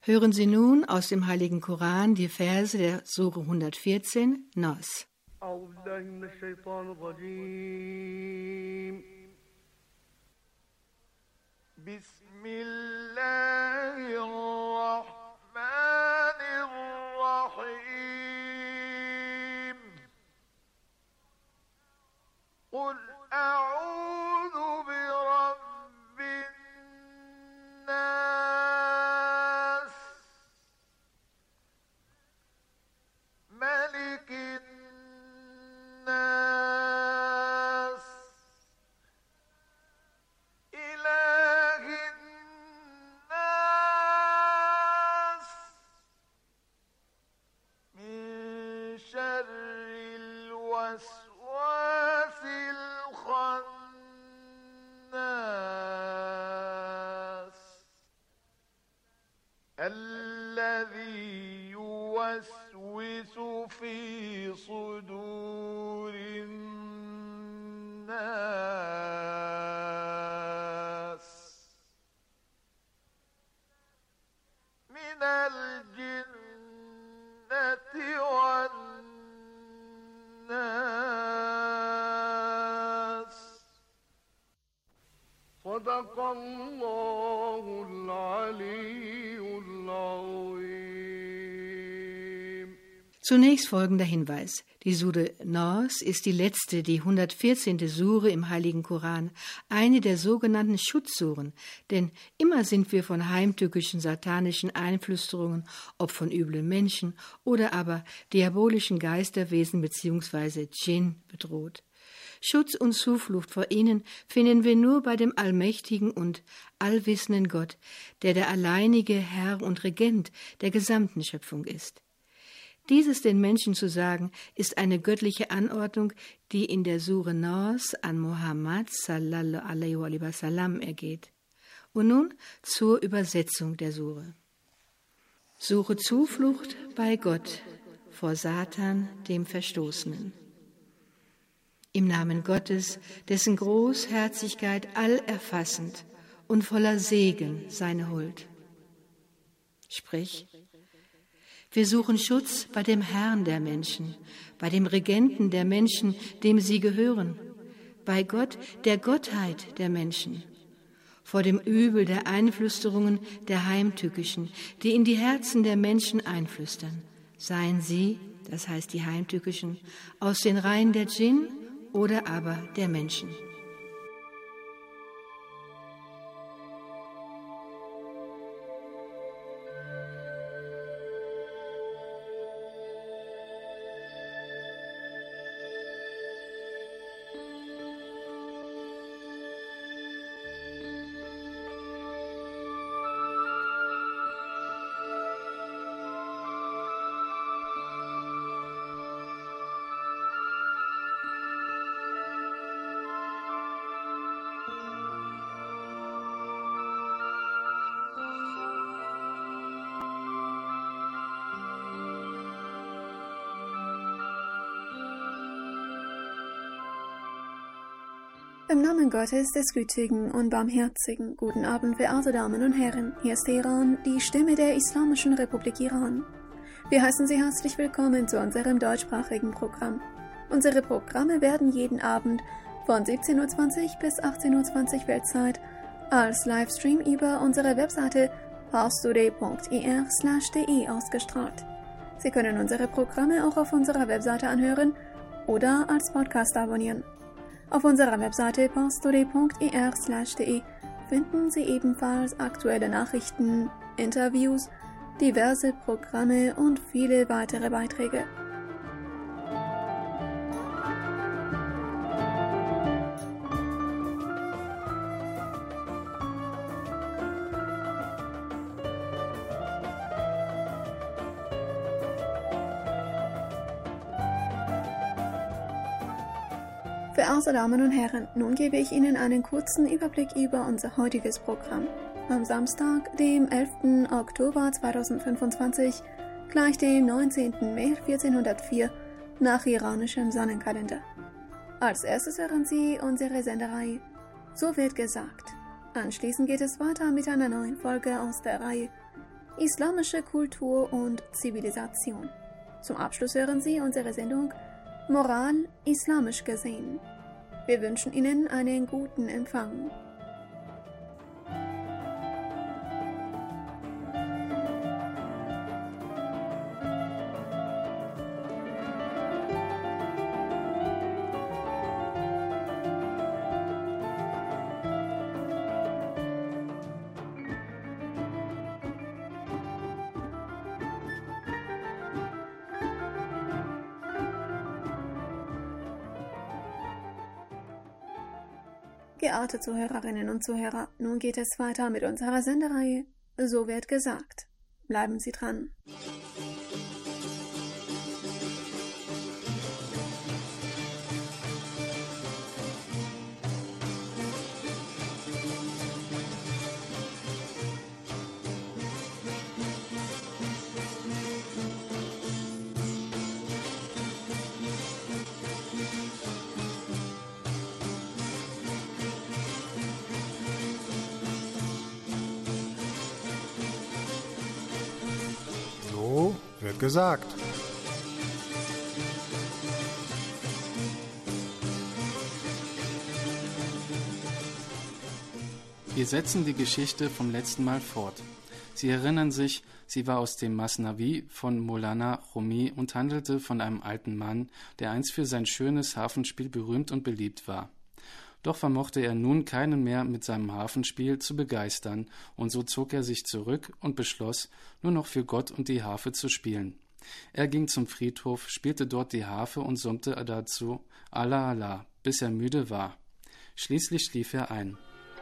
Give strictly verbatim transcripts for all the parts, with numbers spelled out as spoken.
Hören Sie nun aus dem Heiligen Koran die Verse der Sure hundertvierzehn, Nas. Bismillahirrahmanirrahim. Qul a'udhu bi rabbin nas, malikin nas, ilahin nas, min sharril waswasil khannas, alladhi yuwaswisu fi sudurin nas, minal jinnati wan nas. Sadaqallahul aliyyul azim. Zunächst folgender Hinweis. Die Sure Nas ist die letzte, die hundertvierzehnte Sure im Heiligen Koran, eine der sogenannten Schutzsuren, denn immer sind wir von heimtückischen satanischen Einflüsterungen, ob von üblen Menschen oder aber diabolischen Geisterwesen bzw. Dschinn bedroht. Schutz und Zuflucht vor ihnen finden wir nur bei dem allmächtigen und allwissenden Gott, der der alleinige Herr und Regent der gesamten Schöpfung ist. Dieses den Menschen zu sagen, ist eine göttliche Anordnung, die in der Sure Nas an Muhammad sallallahu alaihi wa sallam ergeht. Und nun zur Übersetzung der Sure. Suche Zuflucht bei Gott vor Satan, dem Verstoßenen. Im Namen Gottes, dessen Großherzigkeit allerfassend und voller Segen seine Huld. Sprich, wir suchen Schutz bei dem Herrn der Menschen, bei dem Regenten der Menschen, dem sie gehören, bei Gott, der Gottheit der Menschen, vor dem Übel der Einflüsterungen der Heimtückischen, die in die Herzen der Menschen einflüstern, seien sie, das heißt die Heimtückischen, aus den Reihen der Dschinn oder aber der Menschen. Im Namen Gottes, des Gütigen und Barmherzigen, guten Abend, verehrte Damen und Herren. Hier ist Iran, die Stimme der Islamischen Republik Iran. Wir heißen Sie herzlich willkommen zu unserem deutschsprachigen Programm. Unsere Programme werden jeden Abend von siebzehn Uhr zwanzig bis achtzehn Uhr zwanzig Weltzeit als Livestream über unsere Webseite parstoday punkt e r slash d e ausgestrahlt. Sie können unsere Programme auch auf unserer Webseite anhören oder als Podcast abonnieren. Auf unserer Webseite parstoday punkt e r slash d e finden Sie ebenfalls aktuelle Nachrichten, Interviews, diverse Programme und viele weitere Beiträge. Verehrte Damen und Herren, nun gebe ich Ihnen einen kurzen Überblick über unser heutiges Programm. Am Samstag, dem elften Oktober zweitausendfünfundzwanzig, gleich dem neunzehnten März vierzehnhundertvier, nach iranischem Sonnenkalender. Als erstes hören Sie unsere Sendereihe So wird gesagt. Anschließend geht es weiter mit einer neuen Folge aus der Reihe Islamische Kultur und Zivilisation. Zum Abschluss hören Sie unsere Sendung Moral islamisch gesehen. Wir wünschen Ihnen einen guten Empfang. Geehrte Zuhörerinnen und Zuhörer, nun geht es weiter mit unserer Sendereihe So wird gesagt. Bleiben Sie dran. So wird gesagt. Wir setzen die Geschichte vom letzten Mal fort. Sie erinnern sich, sie war aus dem Masnavi von Molana Rumi und handelte von einem alten Mann, der einst für sein schönes Harfenspiel berühmt und beliebt war. Doch vermochte er nun keinen mehr mit seinem Harfenspiel zu begeistern, und so zog er sich zurück und beschloss, nur noch für Gott und die Harfe zu spielen. Er ging zum Friedhof, spielte dort die Harfe und summte dazu Allah Allah, bis er müde war. Schließlich schlief er ein.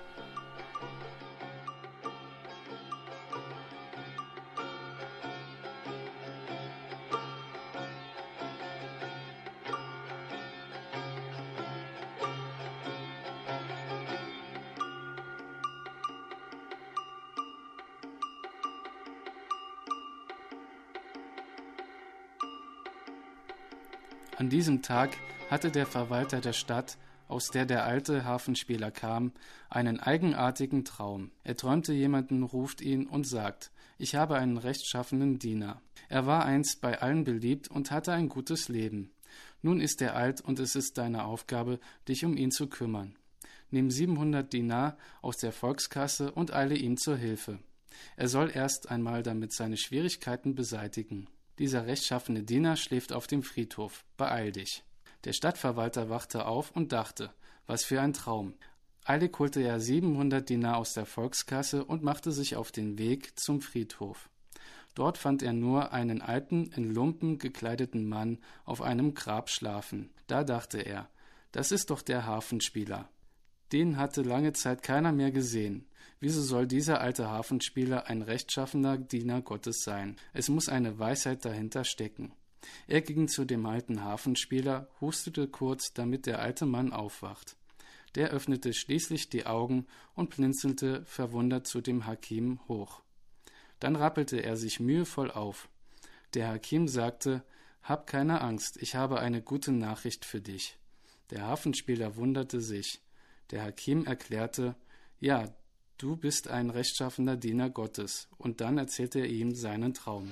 An diesem Tag hatte der Verwalter der Stadt, aus der der alte Harfenspieler kam, einen eigenartigen Traum. Er träumte, jemanden ruft ihn und sagt: Ich habe einen rechtschaffenen Diener. Er war einst bei allen beliebt und hatte ein gutes Leben. Nun ist er alt und es ist deine Aufgabe, dich um ihn zu kümmern. Nimm siebenhundert Dinar aus der Volkskasse und eile ihm zur Hilfe. Er soll erst einmal damit seine Schwierigkeiten beseitigen. Dieser rechtschaffene Diener schläft auf dem Friedhof. Beeil dich. Der Stadtverwalter wachte auf und dachte: Was für ein Traum. Eilig holte er siebenhundert Dinar aus der Volkskasse und machte sich auf den Weg zum Friedhof. Dort fand er nur einen alten, in Lumpen gekleideten Mann auf einem Grab schlafen. Da dachte er: Das ist doch der Harfenspieler. Den hatte lange Zeit keiner mehr gesehen. Wieso soll dieser alte Harfenspieler ein rechtschaffener Diener Gottes sein? Es muss eine Weisheit dahinter stecken. Er ging zu dem alten Harfenspieler, hustete kurz, damit der alte Mann aufwacht. Der öffnete schließlich die Augen und blinzelte verwundert zu dem Hakim hoch. Dann rappelte er sich mühevoll auf. Der Hakim sagte: Hab keine Angst, ich habe eine gute Nachricht für dich. Der Harfenspieler wunderte sich. Der Hakim erklärte: Ja, du bist ein rechtschaffener Diener Gottes. Und dann erzählte er ihm seinen Traum.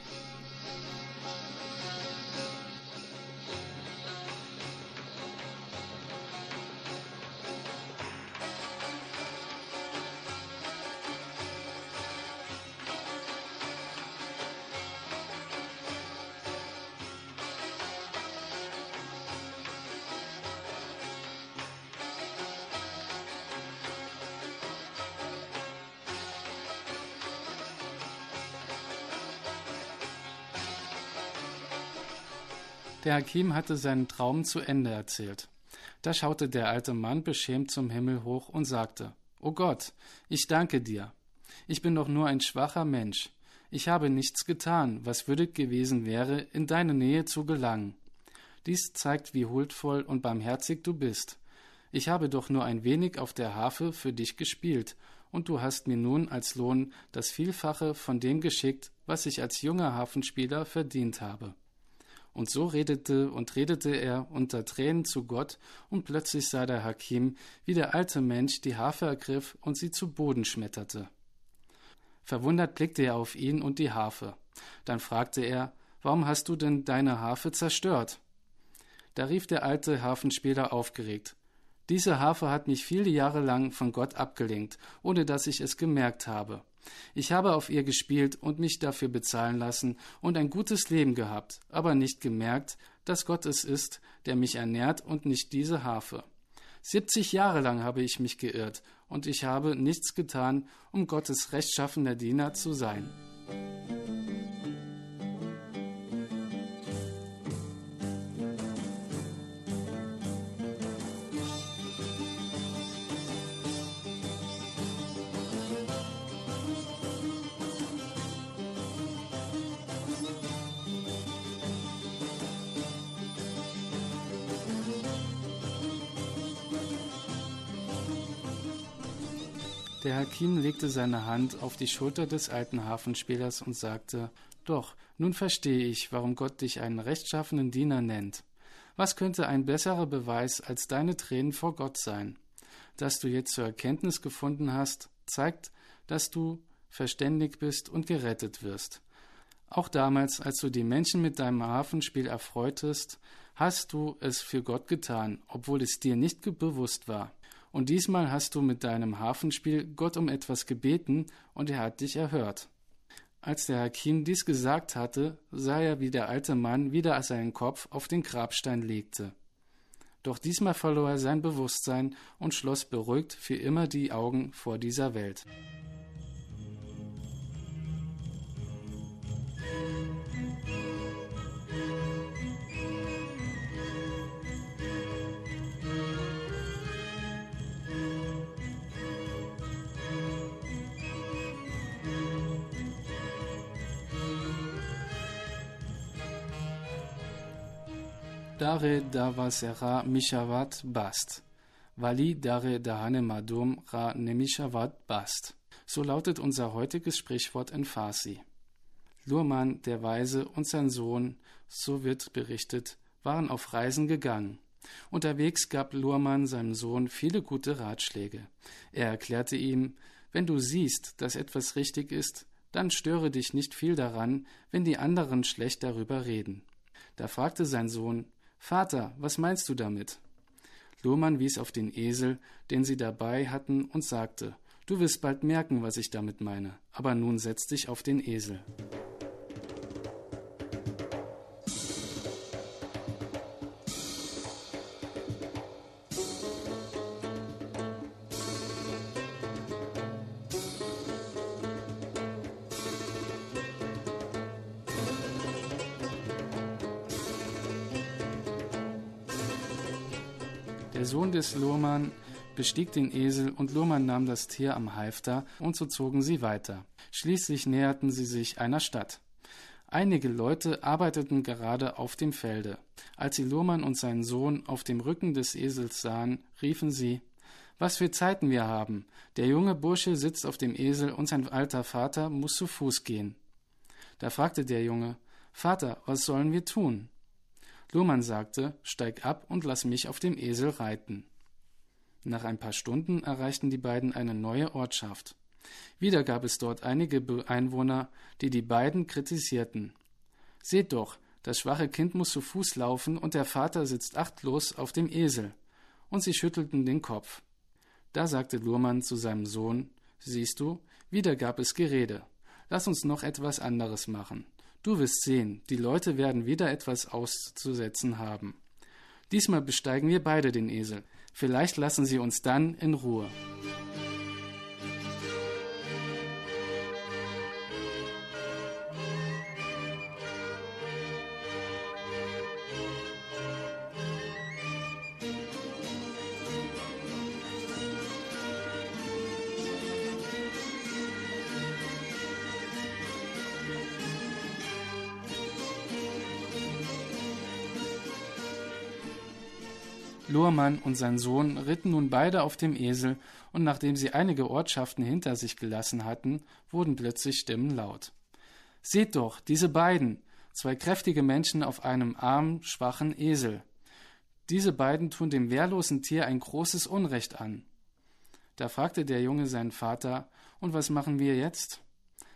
Der Hakim hatte seinen Traum zu Ende erzählt. Da schaute der alte Mann beschämt zum Himmel hoch und sagte: »O Gott, ich danke dir. Ich bin doch nur ein schwacher Mensch. Ich habe nichts getan, was würdig gewesen wäre, in deine Nähe zu gelangen. Dies zeigt, wie huldvoll und barmherzig du bist. Ich habe doch nur ein wenig auf der Harfe für dich gespielt, und du hast mir nun als Lohn das Vielfache von dem geschickt, was ich als junger Harfenspieler verdient habe.« Und so redete und redete er unter Tränen zu Gott, und plötzlich sah der Hakim, wie der alte Mensch die Harfe ergriff und sie zu Boden schmetterte. Verwundert blickte er auf ihn und die Harfe. Dann fragte er: »Warum hast du denn deine Harfe zerstört?« Da rief der alte Harfenspieler aufgeregt: »Diese Harfe hat mich viele Jahre lang von Gott abgelenkt, ohne dass ich es gemerkt habe. Ich habe auf ihr gespielt und mich dafür bezahlen lassen und ein gutes Leben gehabt, aber nicht gemerkt, dass Gott es ist, der mich ernährt und nicht diese Harfe. siebzig Jahre lang habe ich mich geirrt und ich habe nichts getan, um Gottes rechtschaffener Diener zu sein.« Der Hakim legte seine Hand auf die Schulter des alten Harfenspielers und sagte: »Doch, nun verstehe ich, warum Gott dich einen rechtschaffenen Diener nennt. Was könnte ein besserer Beweis als deine Tränen vor Gott sein? Dass du jetzt zur Erkenntnis gefunden hast, zeigt, dass du verständig bist und gerettet wirst. Auch damals, als du die Menschen mit deinem Harfenspiel erfreutest, hast du es für Gott getan, obwohl es dir nicht bewusst war. Und diesmal hast du mit deinem Harfenspiel Gott um etwas gebeten und er hat dich erhört.« Als der Hakim dies gesagt hatte, sah er, wie der alte Mann wieder seinen Kopf auf den Grabstein legte. Doch diesmal verlor er sein Bewusstsein und schloss beruhigt für immer die Augen vor dieser Welt. Dare davasera mishavat bast. Vali dare dahane madum ra nemishavat bast. So lautet unser heutiges Sprichwort in Farsi. Luhrmann, der Weise, und sein Sohn, so wird berichtet, waren auf Reisen gegangen. Unterwegs gab Luhrmann seinem Sohn viele gute Ratschläge. Er erklärte ihm: Wenn du siehst, dass etwas richtig ist, dann störe dich nicht viel daran, wenn die anderen schlecht darüber reden. Da fragte sein Sohn: »Vater, was meinst du damit?« Luhrmann wies auf den Esel, den sie dabei hatten, und sagte: »Du wirst bald merken, was ich damit meine, aber nun setz dich auf den Esel.« Der Sohn des Luhrmann bestieg den Esel und Luhrmann nahm das Tier am Halfter und so zogen sie weiter. Schließlich näherten sie sich einer Stadt. Einige Leute arbeiteten gerade auf dem Felde. Als sie Luhrmann und seinen Sohn auf dem Rücken des Esels sahen, riefen sie: »Was für Zeiten wir haben! Der junge Bursche sitzt auf dem Esel und sein alter Vater muss zu Fuß gehen.« Da fragte der Junge: »Vater, was sollen wir tun?« Luhrmann sagte: »Steig ab und lass mich auf dem Esel reiten.« Nach ein paar Stunden erreichten die beiden eine neue Ortschaft. Wieder gab es dort einige Einwohner, die die beiden kritisierten. »Seht doch, das schwache Kind muss zu Fuß laufen und der Vater sitzt achtlos auf dem Esel.« Und sie schüttelten den Kopf. Da sagte Luhrmann zu seinem Sohn: »Siehst du, wieder gab es Gerede. Lass uns noch etwas anderes machen. Du wirst sehen, die Leute werden wieder etwas auszusetzen haben. Diesmal besteigen wir beide den Esel. Vielleicht lassen sie uns dann in Ruhe.« Luhrmann und sein Sohn ritten nun beide auf dem Esel, und nachdem sie einige Ortschaften hinter sich gelassen hatten, wurden plötzlich Stimmen laut. »Seht doch, diese beiden, zwei kräftige Menschen auf einem armen, schwachen Esel. Diese beiden tun dem wehrlosen Tier ein großes Unrecht an.« Da fragte der Junge seinen Vater: »Und was machen wir jetzt?«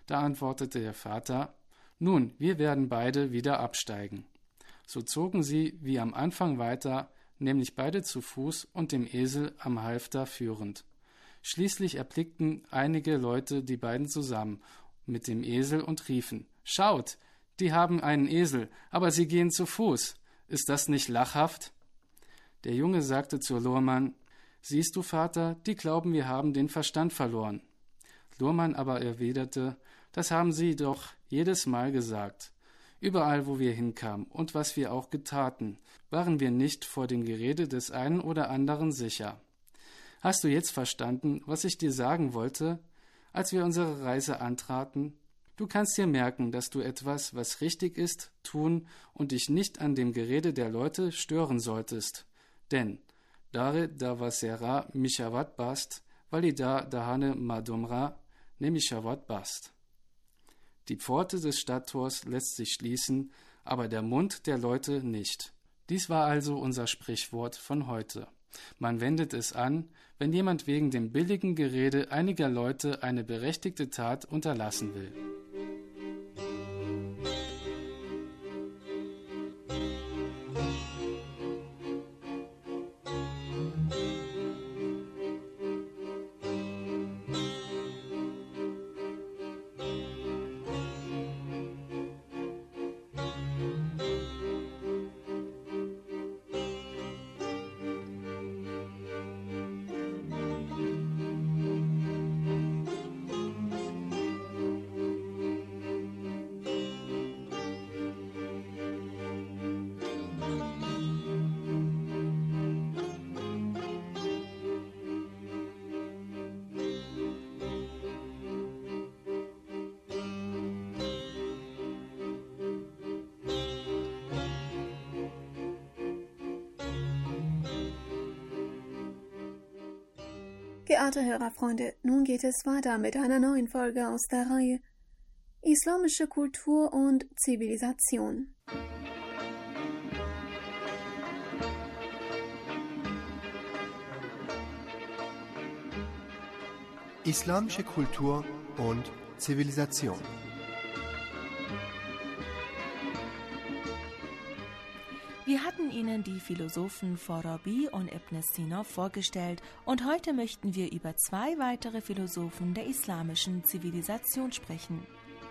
Da antwortete der Vater: Nun, wir werden beide wieder absteigen. So zogen sie wie am Anfang weiter, nämlich beide zu Fuß und dem Esel am Halfter führend. Schließlich erblickten einige Leute die beiden zusammen mit dem Esel und riefen: Schaut, die haben einen Esel, aber sie gehen zu Fuß. Ist das nicht lachhaft? Der Junge sagte zu Lohrmann: Siehst du, Vater, die glauben, wir haben den Verstand verloren. Lohrmann aber erwiderte: Das haben sie doch jedes Mal gesagt. Überall, wo wir hinkamen und was wir auch getaten, waren wir nicht vor dem Gerede des einen oder anderen sicher. Hast du jetzt verstanden, was ich dir sagen wollte, als wir unsere Reise antraten? Du kannst dir merken, dass du etwas, was richtig ist, tun und dich nicht an dem Gerede der Leute stören solltest. Denn Dare Davasera Mishawat Bast, Valida Dahane Madumra, Nemishawat Bast. Die Pforte des Stadttors lässt sich schließen, aber der Mund der Leute nicht. Dies war also unser Sprichwort von heute. Man wendet es an, wenn jemand wegen dem billigen Gerede einiger Leute eine berechtigte Tat unterlassen will. Geehrte Hörerfreunde, nun geht es weiter mit einer neuen Folge aus der Reihe Islamische Kultur und Zivilisation. Islamische Kultur und Zivilisation. Wir hatten Ihnen die Philosophen Farabi und Ibn Sina vorgestellt und heute möchten wir über zwei weitere Philosophen der islamischen Zivilisation sprechen.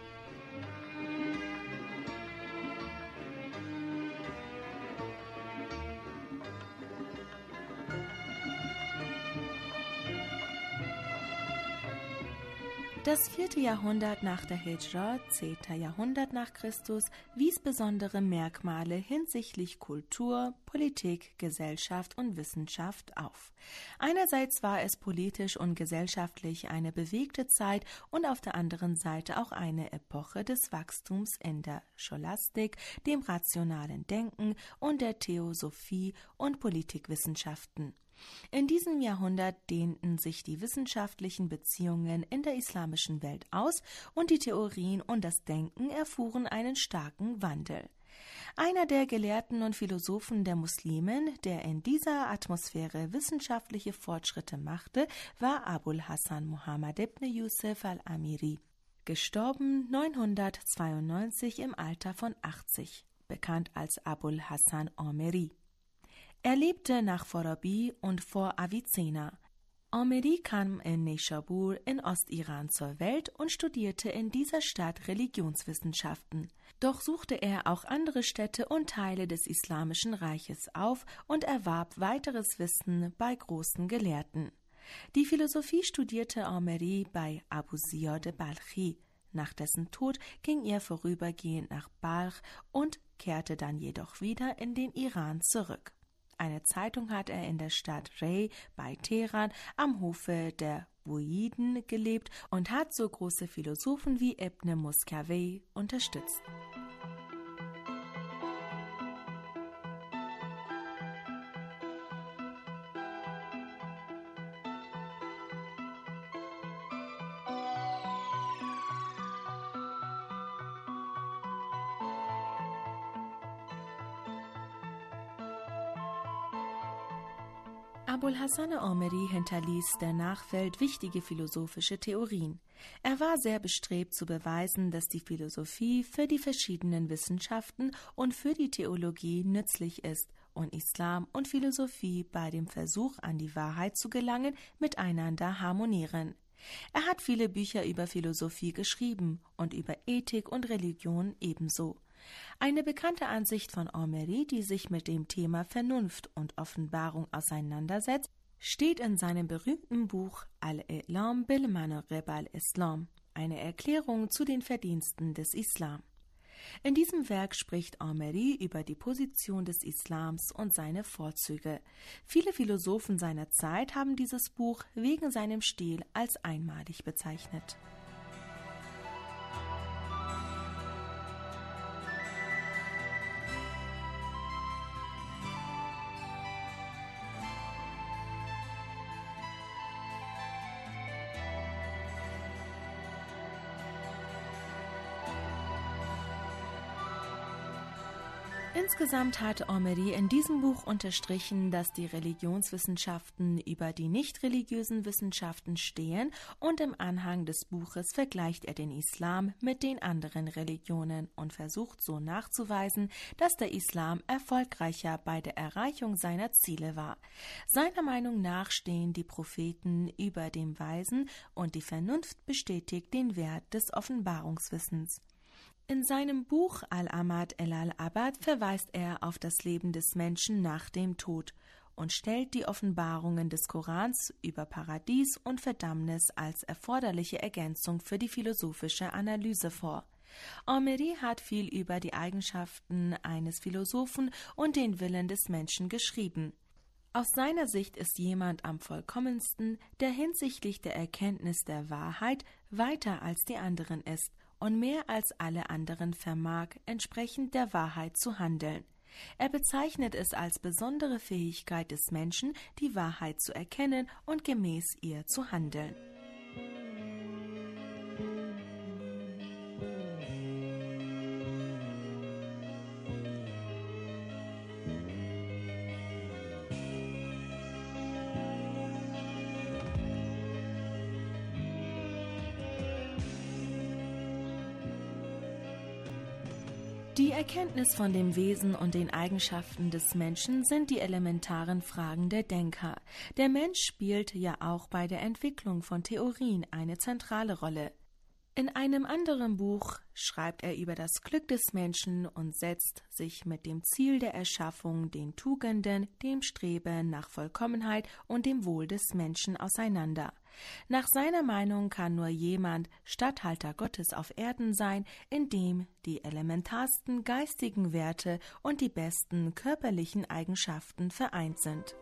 Das vierte Jahrhundert nach der Hijra, zehnte Jahrhundert nach Christus, wies besondere Merkmale hinsichtlich Kultur, Politik, Gesellschaft und Wissenschaft auf. Einerseits war es politisch und gesellschaftlich eine bewegte Zeit und auf der anderen Seite auch eine Epoche des Wachstums in der Scholastik, dem rationalen Denken und der Theosophie und Politikwissenschaften. In diesem Jahrhundert dehnten sich die wissenschaftlichen Beziehungen in der islamischen Welt aus und die Theorien und das Denken erfuhren einen starken Wandel. Einer der Gelehrten und Philosophen der Muslimen, der in dieser Atmosphäre wissenschaftliche Fortschritte machte, war Abul Hasan Muhammad ibn Yusuf al-Amiri, gestorben neunhundertzweiundneunzig im Alter von achtzig, bekannt als Abul Hasan Amiri. Er lebte nach Farabi und vor Avicenna. Amiri kam in Neyshabur in Ostiran zur Welt und studierte in dieser Stadt Religionswissenschaften. Doch suchte er auch andere Städte und Teile des Islamischen Reiches auf und erwarb weiteres Wissen bei großen Gelehrten. Die Philosophie studierte Amiri bei Abu Ziyad Balkhi. Nach dessen Tod ging er vorübergehend nach Balch und kehrte dann jedoch wieder in den Iran zurück. Eine Zeitung hat er in der Stadt Rey bei Teheran am Hofe der Buyiden gelebt und hat so große Philosophen wie Ibn Muskawayh unterstützt. Abul Hasan Ameri hinterließ der Nachwelt wichtige philosophische Theorien. Er war sehr bestrebt zu beweisen, dass die Philosophie für die verschiedenen Wissenschaften und für die Theologie nützlich ist und Islam und Philosophie bei dem Versuch, an die Wahrheit zu gelangen, miteinander harmonieren. Er hat viele Bücher über Philosophie geschrieben und über Ethik und Religion ebenso. Eine bekannte Ansicht von Ameri, die sich mit dem Thema Vernunft und Offenbarung auseinandersetzt, steht in seinem berühmten Buch Al-I'lam bil Manaqib al-Islam, eine Erklärung zu den Verdiensten des Islam. In diesem Werk spricht Ameri über die Position des Islams und seine Vorzüge. Viele Philosophen seiner Zeit haben dieses Buch wegen seinem Stil als einmalig bezeichnet. Insgesamt hat Ameri in diesem Buch unterstrichen, dass die Religionswissenschaften über die nicht-religiösen Wissenschaften stehen, und im Anhang des Buches vergleicht er den Islam mit den anderen Religionen und versucht so nachzuweisen, dass der Islam erfolgreicher bei der Erreichung seiner Ziele war. Seiner Meinung nach stehen die Propheten über dem Weisen und die Vernunft bestätigt den Wert des Offenbarungswissens. In seinem Buch Al-Amad el-Al-Abad verweist er auf das Leben des Menschen nach dem Tod und stellt die Offenbarungen des Korans über Paradies und Verdammnis als erforderliche Ergänzung für die philosophische Analyse vor. Ameri hat viel über die Eigenschaften eines Philosophen und den Willen des Menschen geschrieben. Aus seiner Sicht ist jemand am vollkommensten, der hinsichtlich der Erkenntnis der Wahrheit weiter als die anderen ist und mehr als alle anderen vermag, entsprechend der Wahrheit zu handeln. Er bezeichnet es als besondere Fähigkeit des Menschen, die Wahrheit zu erkennen und gemäß ihr zu handeln. Die Erkenntnis von dem Wesen und den Eigenschaften des Menschen sind die elementaren Fragen der Denker. Der Mensch spielt ja auch bei der Entwicklung von Theorien eine zentrale Rolle. In einem anderen Buch schreibt er über das Glück des Menschen und setzt sich mit dem Ziel der Erschaffung, den Tugenden, dem Streben nach Vollkommenheit und dem Wohl des Menschen auseinander. Nach seiner Meinung kann nur jemand Statthalter Gottes auf Erden sein, in dem die elementarsten geistigen Werte und die besten körperlichen Eigenschaften vereint sind.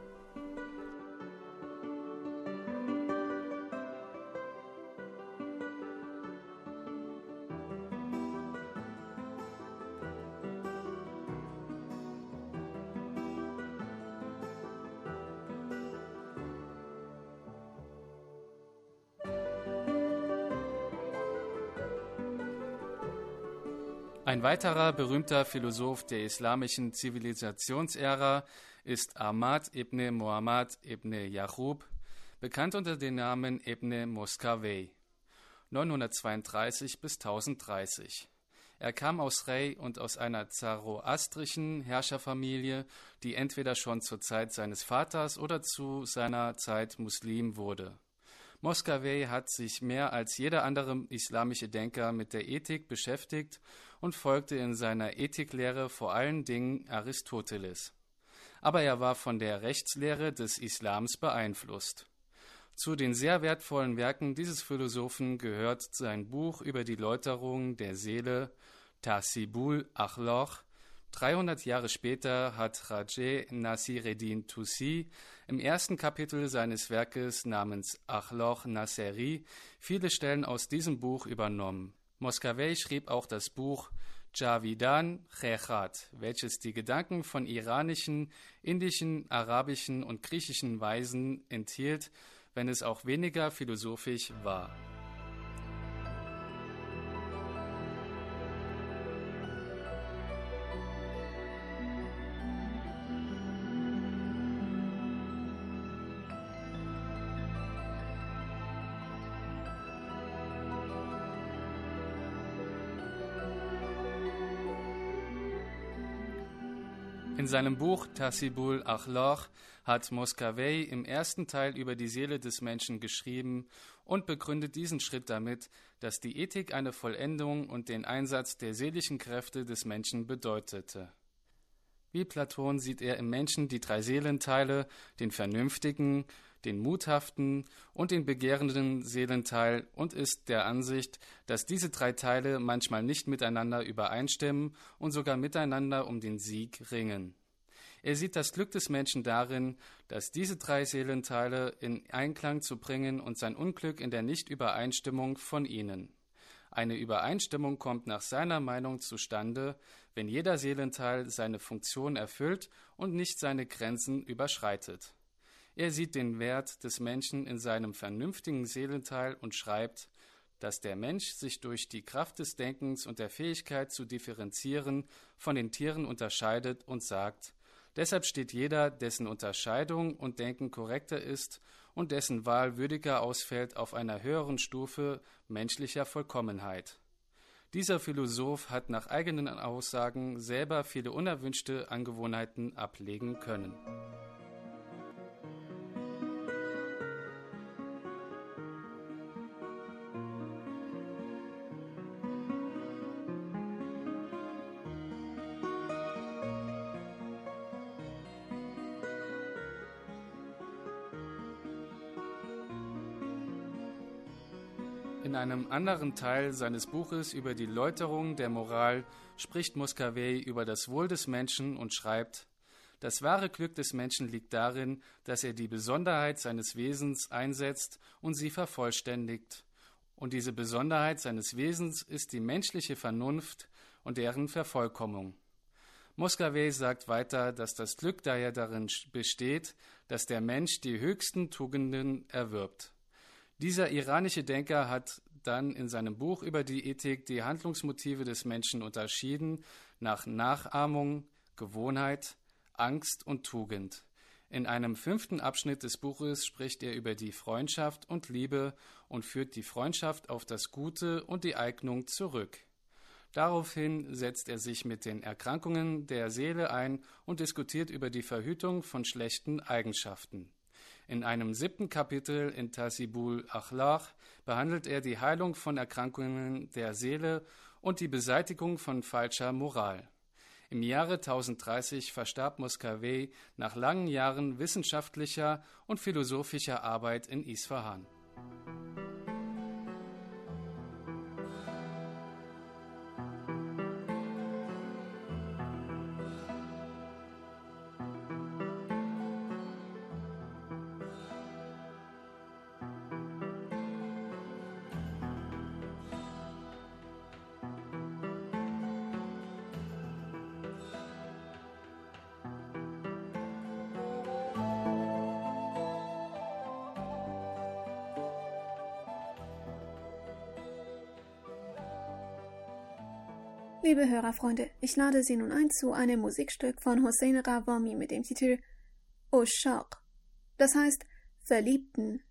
Ein weiterer berühmter Philosoph der islamischen Zivilisationsära ist Ahmad ibn Muhammad ibn Yaqub, bekannt unter dem Namen Ibn Moskawey, neunhundertzweiunddreißig bis tausenddreißig. Er kam aus Rey und aus einer zoroastrischen Herrscherfamilie, die entweder schon zur Zeit seines Vaters oder zu seiner Zeit Muslim wurde. Moskawey hat sich mehr als jeder andere islamische Denker mit der Ethik beschäftigt und folgte in seiner Ethiklehre vor allen Dingen Aristoteles. Aber er war von der Rechtslehre des Islams beeinflusst. Zu den sehr wertvollen Werken dieses Philosophen gehört sein Buch über die Läuterung der Seele, Tahsibul Akhlaq. dreihundert Jahre später hat Rajeh Nasireddin Tusi im ersten Kapitel seines Werkes namens Akhlaq Naseri viele Stellen aus diesem Buch übernommen. Moskawey schrieb auch das Buch Javidan Khechat, welches die Gedanken von iranischen, indischen, arabischen und griechischen Weisen enthielt, wenn es auch weniger philosophisch war. In seinem Buch Tasibul Akhlaq hat Moscavey im ersten Teil über die Seele des Menschen geschrieben und begründet diesen Schritt damit, dass die Ethik eine Vollendung und den Einsatz der seelischen Kräfte des Menschen bedeutete. Wie Platon sieht er im Menschen die drei Seelenteile, den vernünftigen, den muthaften und den begehrenden Seelenteil und ist der Ansicht, dass diese drei Teile manchmal nicht miteinander übereinstimmen und sogar miteinander um den Sieg ringen. Er sieht das Glück des Menschen darin, dass diese drei Seelenteile in Einklang zu bringen und sein Unglück in der Nichtübereinstimmung von ihnen. Eine Übereinstimmung kommt nach seiner Meinung zustande, wenn jeder Seelenteil seine Funktion erfüllt und nicht seine Grenzen überschreitet. Er sieht den Wert des Menschen in seinem vernünftigen Seelenteil und schreibt, dass der Mensch sich durch die Kraft des Denkens und der Fähigkeit zu differenzieren von den Tieren unterscheidet und sagt, deshalb steht jeder, dessen Unterscheidung und Denken korrekter ist und dessen Wahl würdiger ausfällt, auf einer höheren Stufe menschlicher Vollkommenheit. Dieser Philosoph hat nach eigenen Aussagen selber viele unerwünschte Angewohnheiten ablegen können. In einem anderen Teil seines Buches über die Läuterung der Moral spricht Moscavey über das Wohl des Menschen und schreibt, das wahre Glück des Menschen liegt darin, dass er die Besonderheit seines Wesens einsetzt und sie vervollständigt. Und diese Besonderheit seines Wesens ist die menschliche Vernunft und deren Vervollkommnung. Moscavey sagt weiter, dass das Glück daher darin besteht, dass der Mensch die höchsten Tugenden erwirbt. Dieser iranische Denker hat dann in seinem Buch über die Ethik die Handlungsmotive des Menschen unterschieden nach Nachahmung, Gewohnheit, Angst und Tugend. In einem fünften Abschnitt des Buches spricht er über die Freundschaft und Liebe und führt die Freundschaft auf das Gute und die Eignung zurück. Daraufhin setzt er sich mit den Erkrankungen der Seele ein und diskutiert über die Verhütung von schlechten Eigenschaften. In einem siebten Kapitel in Tasibul Akhlaq behandelt er die Heilung von Erkrankungen der Seele und die Beseitigung von falscher Moral. Im Jahre tausenddreißig verstarb Moscavey nach langen Jahren wissenschaftlicher und philosophischer Arbeit in Isfahan. Liebe Hörerfreunde, ich lade Sie nun ein zu einem Musikstück von Hossein Ravami mit dem Titel Oshaq, das heißt Verliebten.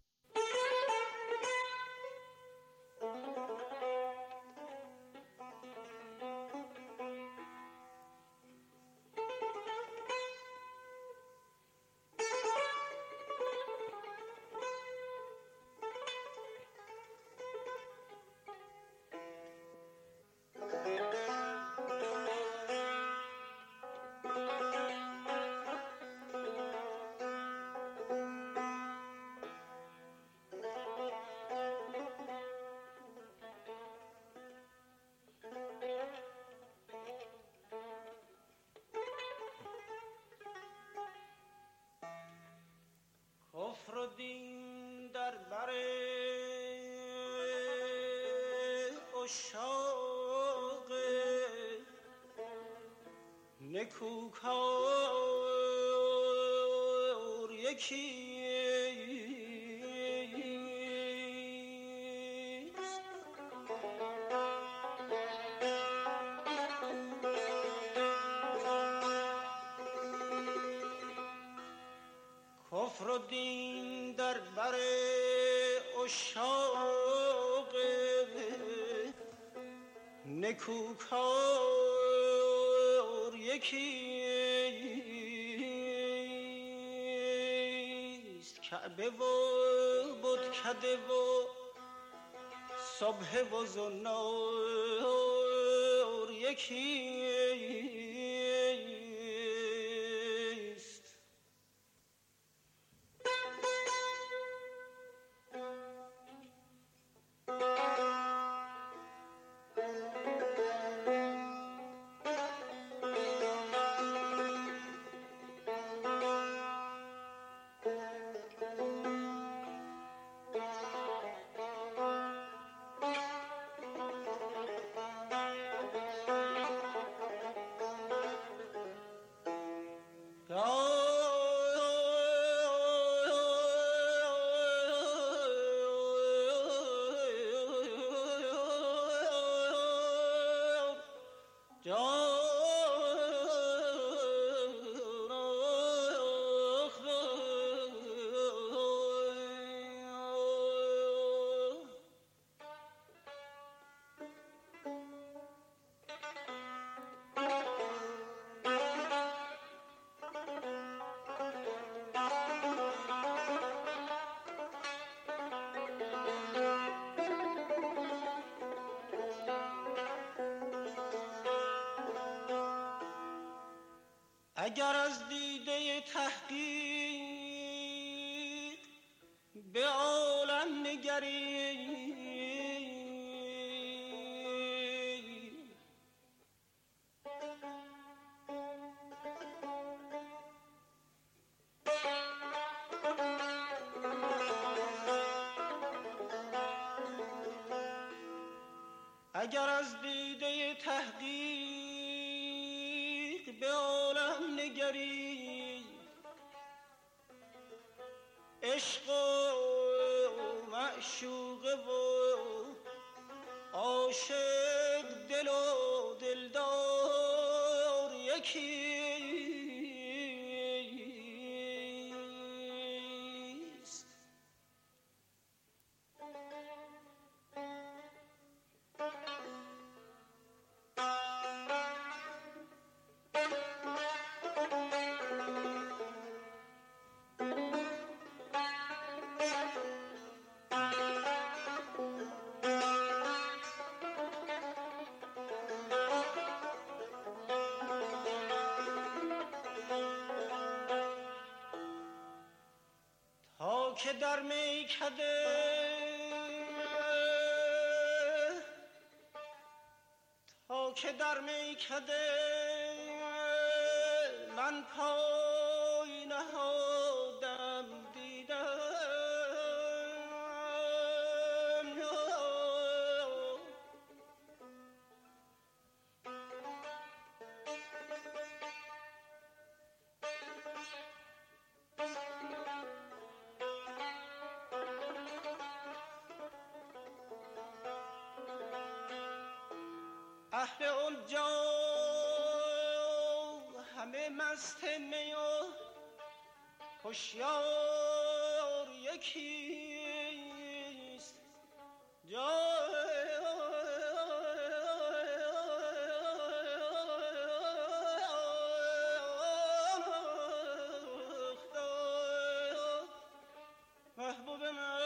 کفر و دین در بر عشاق نکوکار یکیست کفر و دین در بر عشاق نکوکار یکی کعبه و بتکده و صبح و زنار یکیست. اگر از دیده تحقیق به عالم نگری، اگر از دیده تحقیق به عالم نگری، عشق و معشوقه و عاشق، دل و دلدار یکیست. که در میکده تا که در میکده من پای نهادم دیدم، اهل اونجا همه مست می و هوشیار یکیست. محبوب من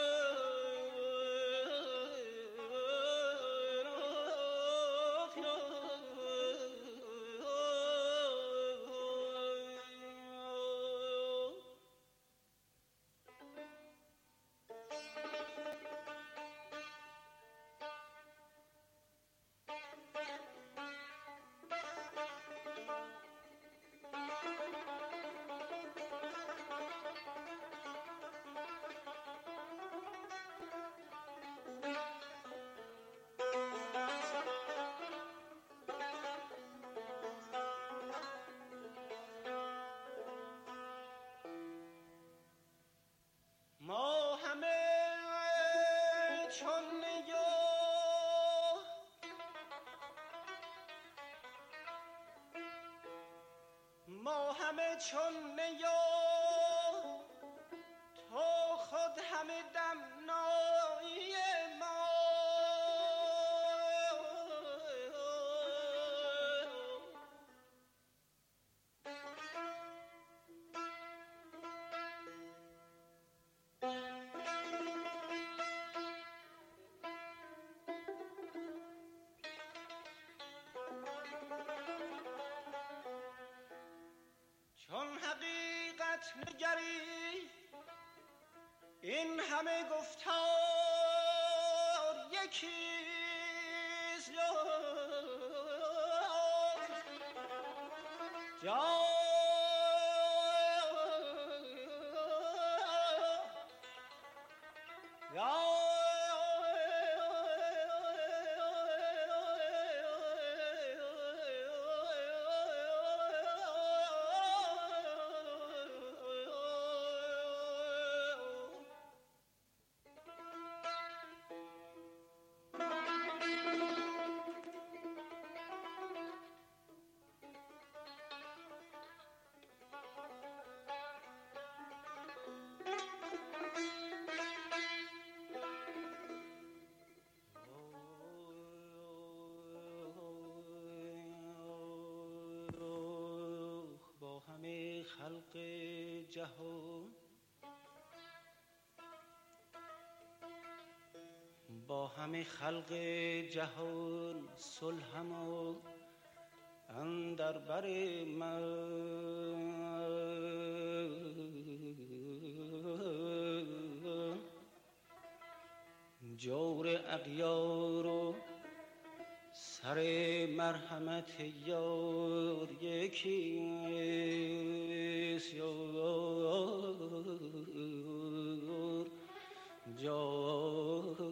ما همه چون نگاه ما همه چون نگاه تو خود همه دمنایی ما نگری این همه گفتار یکیست جا خلق جهان با همه خلق جهان صلحم و اندر بر من جور اغیار و سر مرحمت یار یکیست یار جار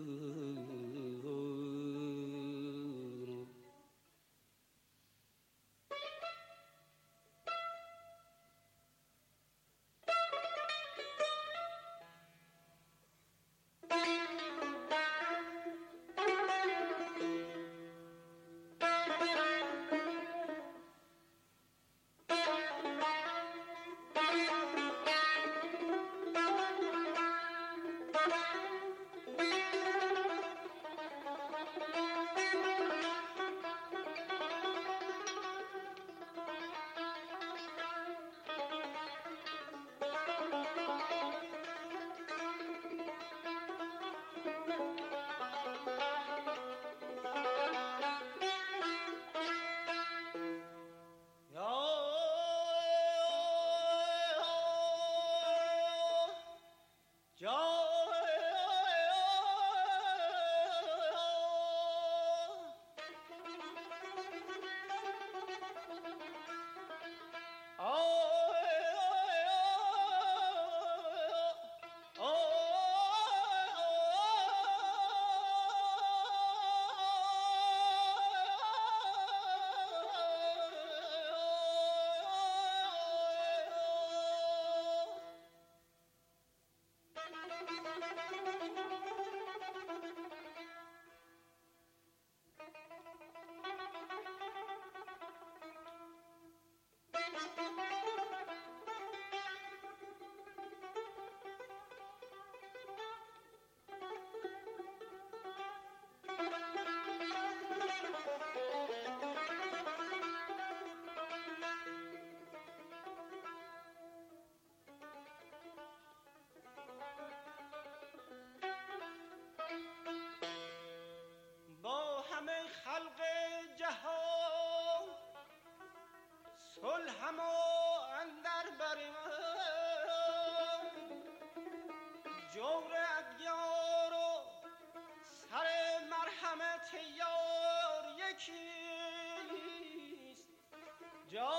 صلحم و اندر بر من جور اغیار و سر مرحمت یار یکیست جا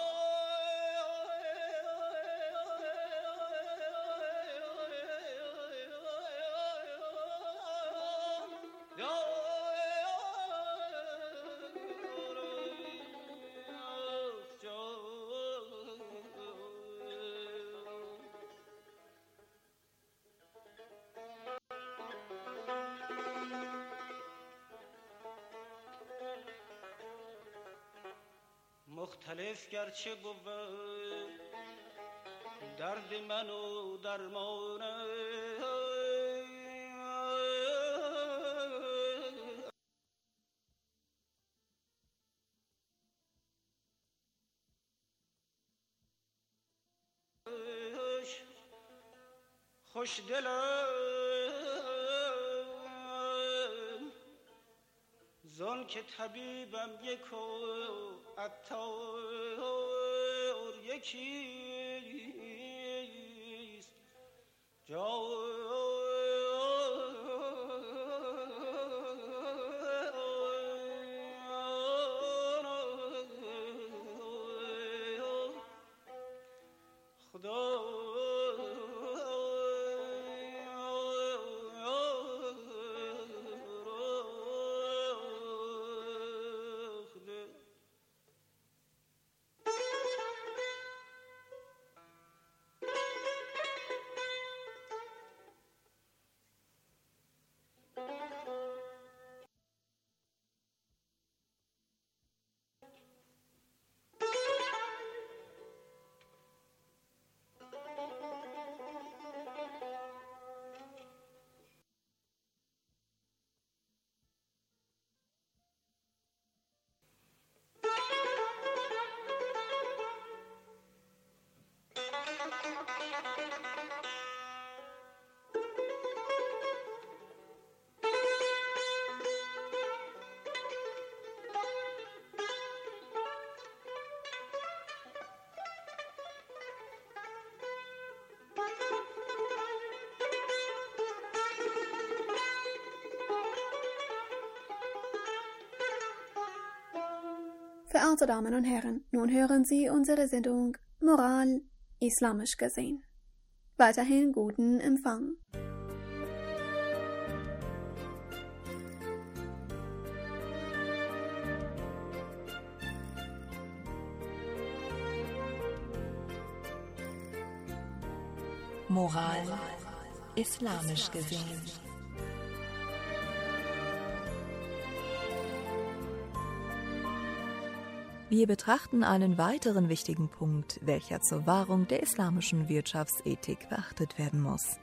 مختلف گرچه بود درد من و درمانم خوش دلم زن که طبیبم یک و عطار یکی Verehrte Damen und Herren, nun hören Sie unsere Sendung Moral islamisch gesehen. Weiterhin guten Empfang. Moral islamisch gesehen. Wir betrachten einen weiteren wichtigen Punkt, welcher zur Wahrung der islamischen Wirtschaftsethik beachtet werden muss.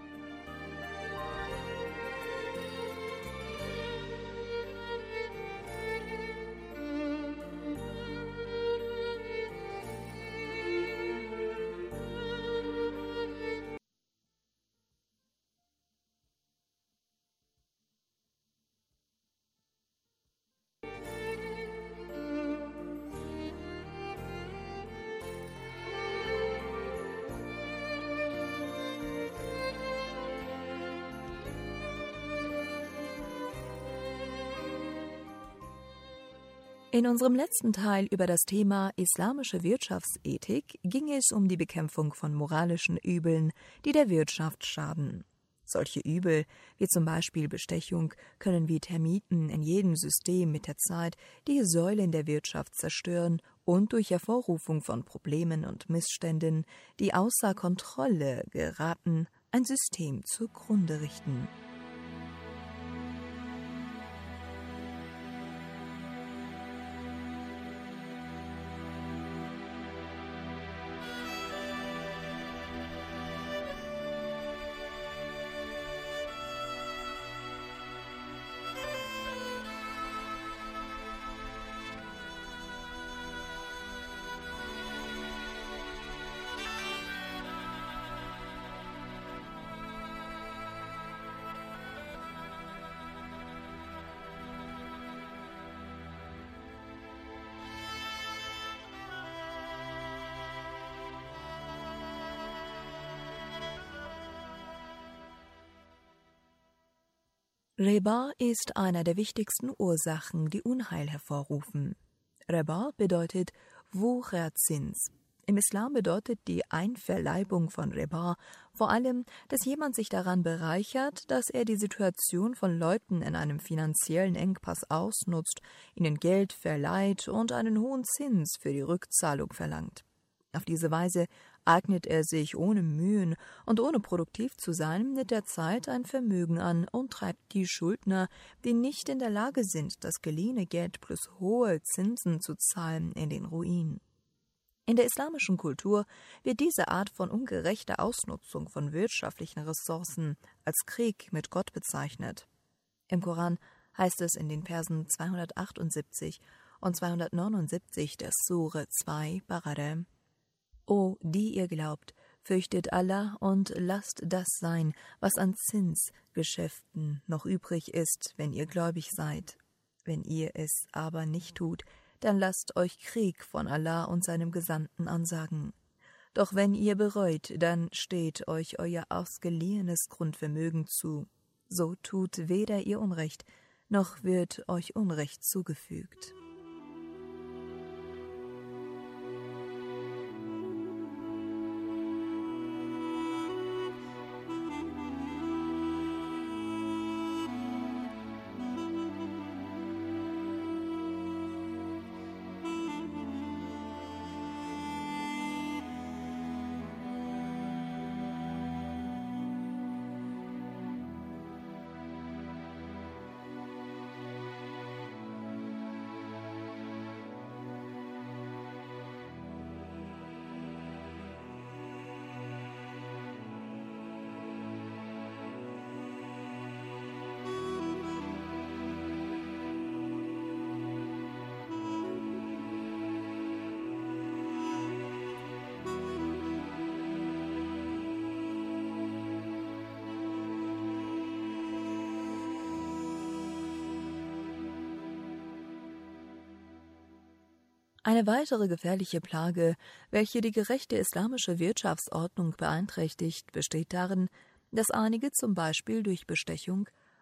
In unserem letzten Teil über das Thema islamische Wirtschaftsethik ging es um die Bekämpfung von moralischen Übeln, die der Wirtschaft schaden. Solche Übel, wie zum Beispiel Bestechung, können wie Termiten in jedem System mit der Zeit die Säulen der Wirtschaft zerstören und durch Hervorrufung von Problemen und Missständen, die außer Kontrolle geraten, ein System zugrunde richten. Riba ist einer der wichtigsten Ursachen, die Unheil hervorrufen. Riba bedeutet Wucherzins. Im Islam bedeutet die Einverleibung von Riba vor allem, dass jemand sich daran bereichert, dass er die Situation von Leuten in einem finanziellen Engpass ausnutzt, ihnen Geld verleiht und einen hohen Zins für die Rückzahlung verlangt. Auf diese Weise eignet er sich ohne Mühen und ohne produktiv zu sein mit der Zeit ein Vermögen an und treibt die Schuldner, die nicht in der Lage sind, das geliehene Geld plus hohe Zinsen zu zahlen, in den Ruin. In der islamischen Kultur wird diese Art von ungerechter Ausnutzung von wirtschaftlichen Ressourcen als Krieg mit Gott bezeichnet. Im Koran heißt es in den Versen zweihundertachtundsiebzig und zweihundertneunundsiebzig der Sure zwei Baqarah: O, die ihr glaubt, fürchtet Allah und lasst das sein, was an Zinsgeschäften noch übrig ist, wenn ihr gläubig seid. Wenn ihr es aber nicht tut, dann lasst euch Krieg von Allah und seinem Gesandten ansagen. Doch wenn ihr bereut, dann steht euch euer ausgeliehenes Grundvermögen zu. So tut weder ihr Unrecht, noch wird euch Unrecht zugefügt. Eine weitere gefährliche Plage, welche die gerechte islamische Wirtschaftsordnung beeinträchtigt, besteht darin, dass einige zum Beispiel durch Bestechung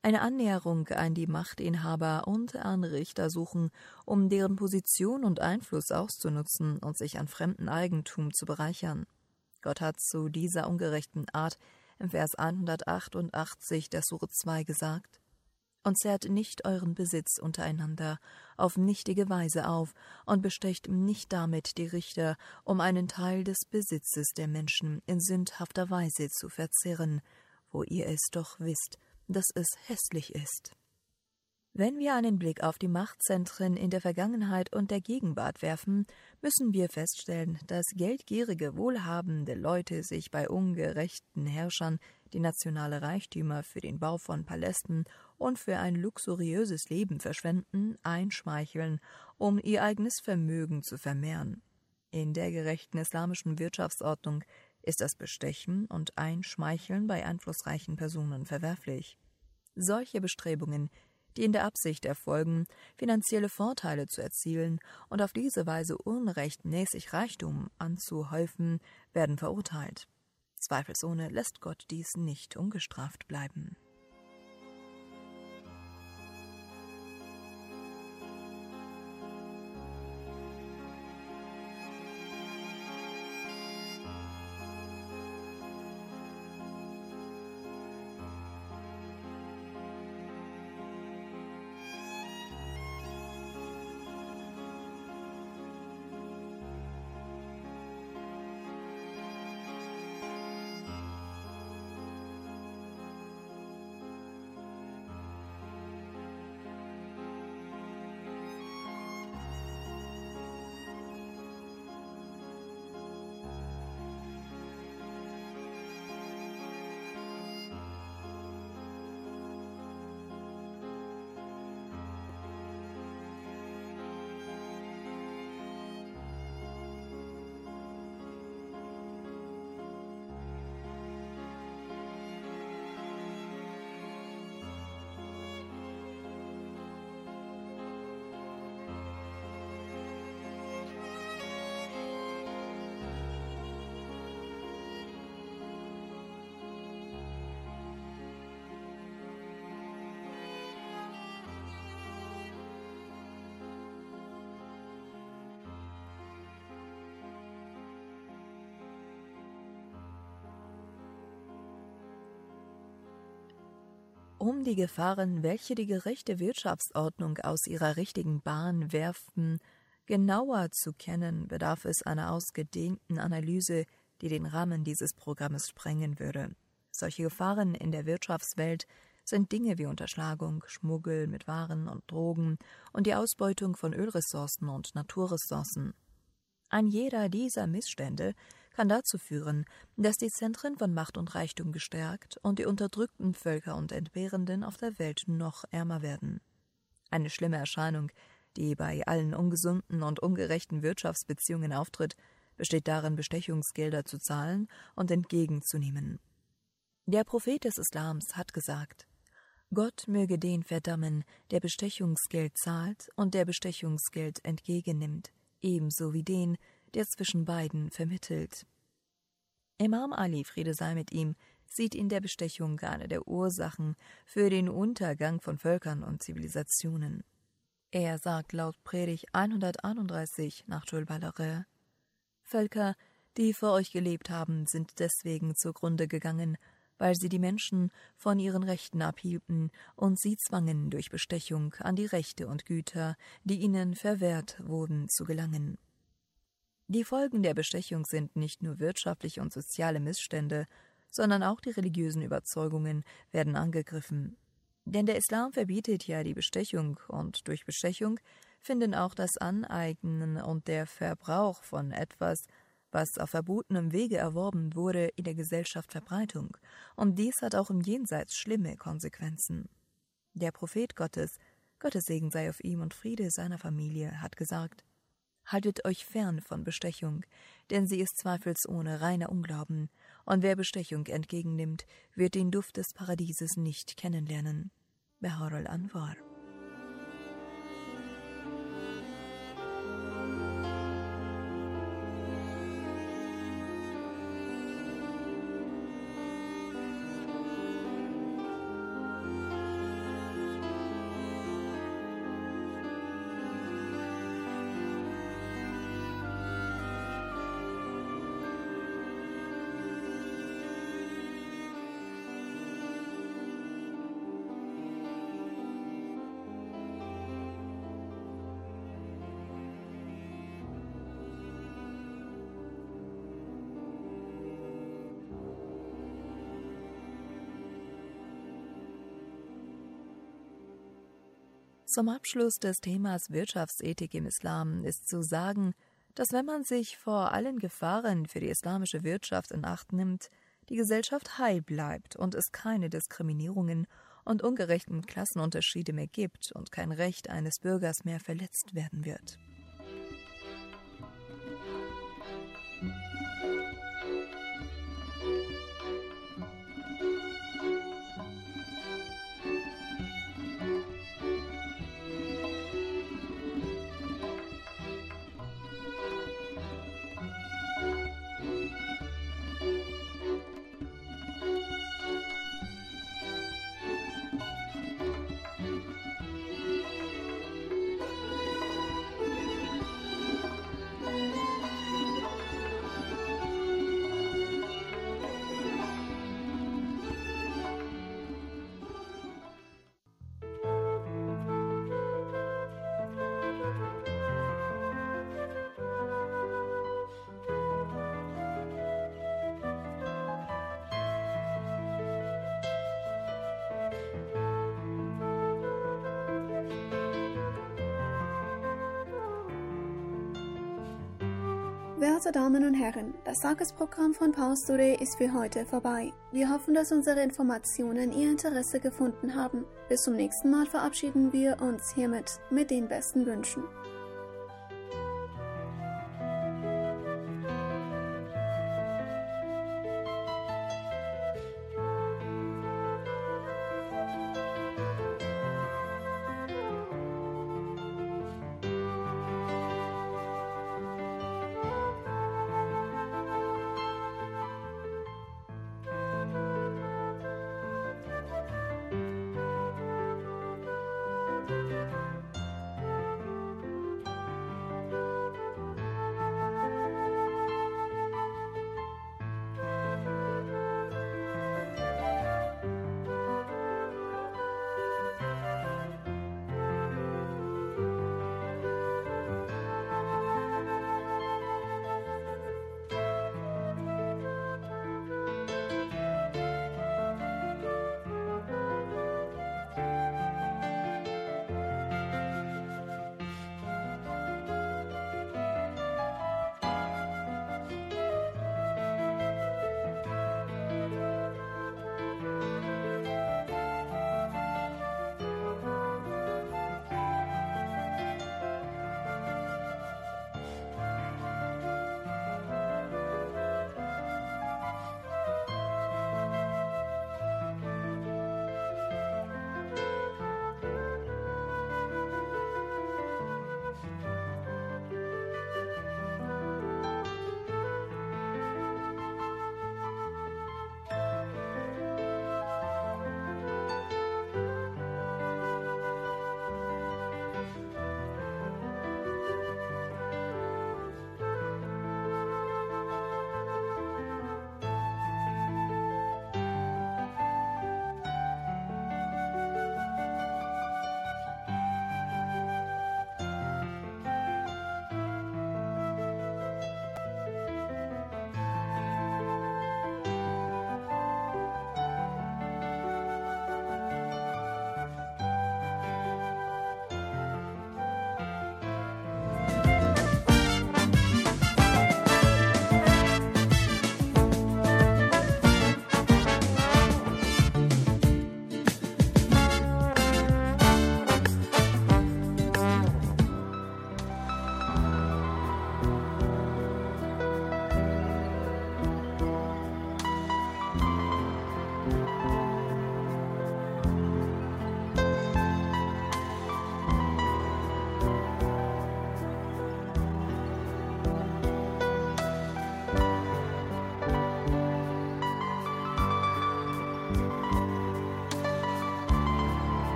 eine Annäherung an die Machtinhaber und an Richter suchen, um deren Position und Einfluss auszunutzen und sich an fremden Eigentum zu bereichern. Gott hat zu dieser ungerechten Art im Vers hundertachtundachtzig der Sure zwei gesagt: Und zerrt nicht euren Besitz untereinander auf nichtige Weise auf und bestecht nicht damit die Richter, um einen Teil des Besitzes der Menschen in sündhafter Weise zu verzehren, wo ihr es doch wisst, dass es hässlich ist. Wenn wir einen Blick auf die Machtzentren in der Vergangenheit und der Gegenwart werfen, müssen wir feststellen, dass geldgierige, wohlhabende Leute sich bei ungerechten Herrschern die nationale Reichtümer für den Bau von Palästen und für ein luxuriöses Leben verschwenden, einschmeicheln, um ihr eigenes Vermögen zu vermehren. In der gerechten islamischen Wirtschaftsordnung ist das Bestechen und Einschmeicheln bei einflussreichen Personen verwerflich. Solche Bestrebungen, die in der Absicht erfolgen, finanzielle Vorteile zu erzielen und auf diese Weise unrechtmäßig Reichtum anzuhäufen, werden verurteilt. Zweifelsohne lässt Gott dies nicht ungestraft bleiben. Um die Gefahren, welche die gerechte Wirtschaftsordnung aus ihrer richtigen Bahn werfen, genauer zu kennen, bedarf es einer ausgedehnten Analyse, die den Rahmen dieses Programmes sprengen würde. Solche Gefahren in der Wirtschaftswelt sind Dinge wie Unterschlagung, Schmuggel mit Waren und Drogen und die Ausbeutung von Ölressourcen und Naturressourcen. Ein jeder dieser Missstände kann dazu führen, dass die Zentren von Macht und Reichtum gestärkt und die unterdrückten Völker und Entbehrenden auf der Welt noch ärmer werden. Eine schlimme Erscheinung, die bei allen ungesunden und ungerechten Wirtschaftsbeziehungen auftritt, besteht darin, Bestechungsgelder zu zahlen und entgegenzunehmen. Der Prophet des Islams hat gesagt: Gott möge den verdammen, der Bestechungsgeld zahlt und der Bestechungsgeld entgegennimmt, ebenso wie den, der zwischen beiden vermittelt. Imam Ali, Friede sei mit ihm, sieht in der Bestechung eine der Ursachen für den Untergang von Völkern und Zivilisationen. Er sagt laut Predigt hunderteinunddreißig nach Jules Balaret: Völker, die vor euch gelebt haben, sind deswegen zugrunde gegangen, weil sie die Menschen von ihren Rechten abhielten und sie zwangen, durch Bestechung an die Rechte und Güter, die ihnen verwehrt wurden, zu gelangen. Die Folgen der Bestechung sind nicht nur wirtschaftliche und soziale Missstände, sondern auch die religiösen Überzeugungen werden angegriffen. Denn der Islam verbietet ja die Bestechung, und durch Bestechung finden auch das Aneignen und der Verbrauch von etwas, was auf verbotenem Wege erworben wurde, in der Gesellschaft Verbreitung, und dies hat auch im Jenseits schlimme Konsequenzen. Der Prophet Gottes, Gottes Segen sei auf ihm und Friede seiner Familie, hat gesagt: Haltet euch fern von Bestechung, denn sie ist zweifelsohne reiner Unglauben, und wer Bestechung entgegennimmt, wird den Duft des Paradieses nicht kennenlernen. Behar al-Anwar. Zum Abschluss des Themas Wirtschaftsethik im Islam ist zu sagen, dass wenn man sich vor allen Gefahren für die islamische Wirtschaft in Acht nimmt, die Gesellschaft heil bleibt und es keine Diskriminierungen und ungerechten Klassenunterschiede mehr gibt und kein Recht eines Bürgers mehr verletzt werden wird. Werte Damen und Herren, das Tagesprogramm von Pulse Today ist für heute vorbei. Wir hoffen, dass unsere Informationen Ihr Interesse gefunden haben. Bis zum nächsten Mal verabschieden wir uns hiermit mit den besten Wünschen.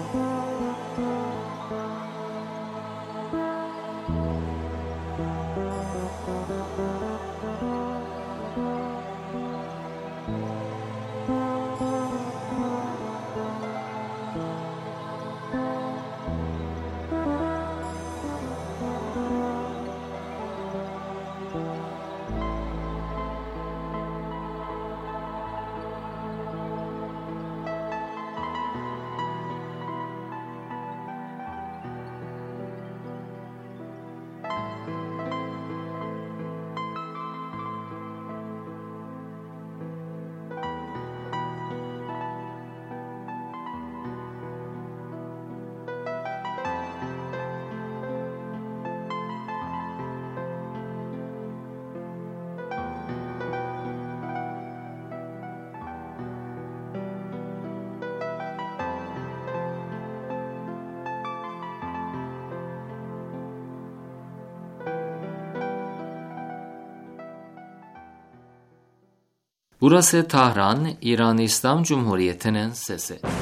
Burası Tahran, İran İslam Cumhuriyeti'nin sesi.